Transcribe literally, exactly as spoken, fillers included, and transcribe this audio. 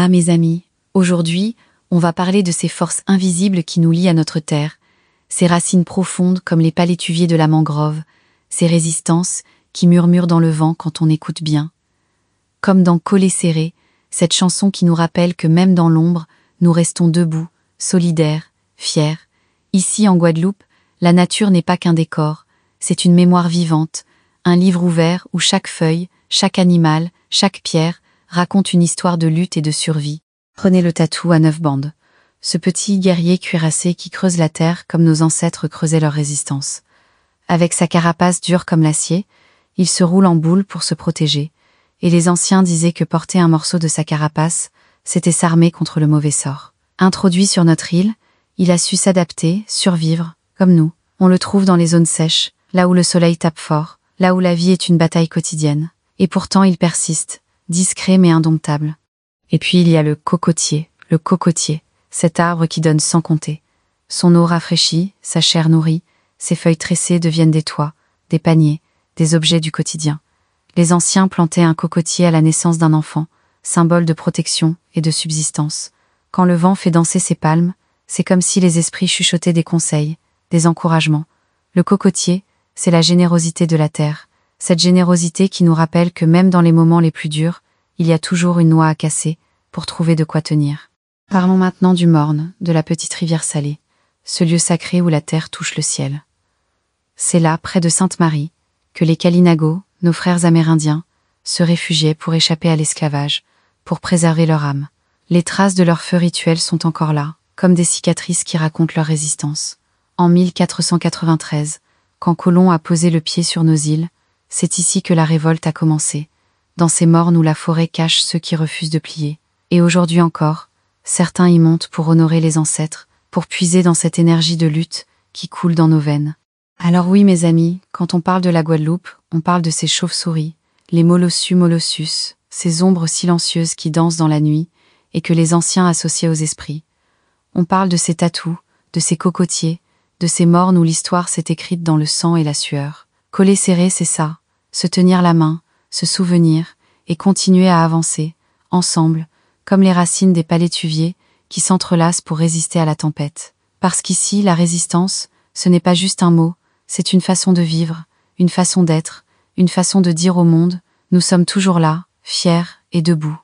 Ah mes amis, aujourd'hui, on va parler de ces forces invisibles qui nous lient à notre terre, ces racines profondes comme les palétuviers de la mangrove, ces résistances qui murmurent dans le vent quand on écoute bien. Comme dans Collet serré, cette chanson qui nous rappelle que même dans l'ombre, nous restons debout, solidaires, fiers. Ici en Guadeloupe, la nature n'est pas qu'un décor, c'est une mémoire vivante, un livre ouvert où chaque feuille, chaque animal, chaque pierre raconte une histoire de lutte et de survie. Prenez le tatou à neuf bandes, ce petit guerrier cuirassé qui creuse la terre comme nos ancêtres creusaient leur résistance. Avec sa carapace dure comme l'acier, il se roule en boule pour se protéger, et les anciens disaient que porter un morceau de sa carapace, c'était s'armer contre le mauvais sort. Introduit sur notre île, il a su s'adapter, survivre, comme nous. On le trouve dans les zones sèches, là où le soleil tape fort, là où la vie est une bataille quotidienne. Et pourtant il persiste, discret mais indomptable. Et puis il y a le cocotier, le cocotier, cet arbre qui donne sans compter. Son eau rafraîchit, sa chair nourrit, ses feuilles tressées deviennent des toits, des paniers, des objets du quotidien. Les anciens plantaient un cocotier à la naissance d'un enfant, symbole de protection et de subsistance. Quand le vent fait danser ses palmes, c'est comme si les esprits chuchotaient des conseils, des encouragements. Le cocotier, c'est la générosité de la terre, cette générosité qui nous rappelle que même dans les moments les plus durs, il y a toujours une noix à casser pour trouver de quoi tenir. Parlons maintenant du Morne, de la petite rivière salée, ce lieu sacré où la terre touche le ciel. C'est là, près de Sainte-Marie, que les Kalinago, nos frères amérindiens, se réfugiaient pour échapper à l'esclavage, pour préserver leur âme. Les traces de leur feu rituel sont encore là, comme des cicatrices qui racontent leur résistance. En mille quatre cent quatre-vingt-treize, quand Colomb a posé le pied sur nos îles, c'est ici que la révolte a commencé, dans ces mornes où la forêt cache ceux qui refusent de plier. Et aujourd'hui encore, certains y montent pour honorer les ancêtres, pour puiser dans cette énergie de lutte qui coule dans nos veines. Alors oui mes amis, quand on parle de la Guadeloupe, on parle de ces chauves-souris, les molossus molossus, ces ombres silencieuses qui dansent dans la nuit et que les anciens associaient aux esprits. On parle de ces tatous, de ces cocotiers, de ces mornes où l'histoire s'est écrite dans le sang et la sueur. Collet serré, c'est ça, se tenir la main, se souvenir et continuer à avancer, ensemble, comme les racines des palétuviers qui s'entrelacent pour résister à la tempête. Parce qu'ici, la résistance, ce n'est pas juste un mot, c'est une façon de vivre, une façon d'être, une façon de dire au monde, nous sommes toujours là, fiers et debout.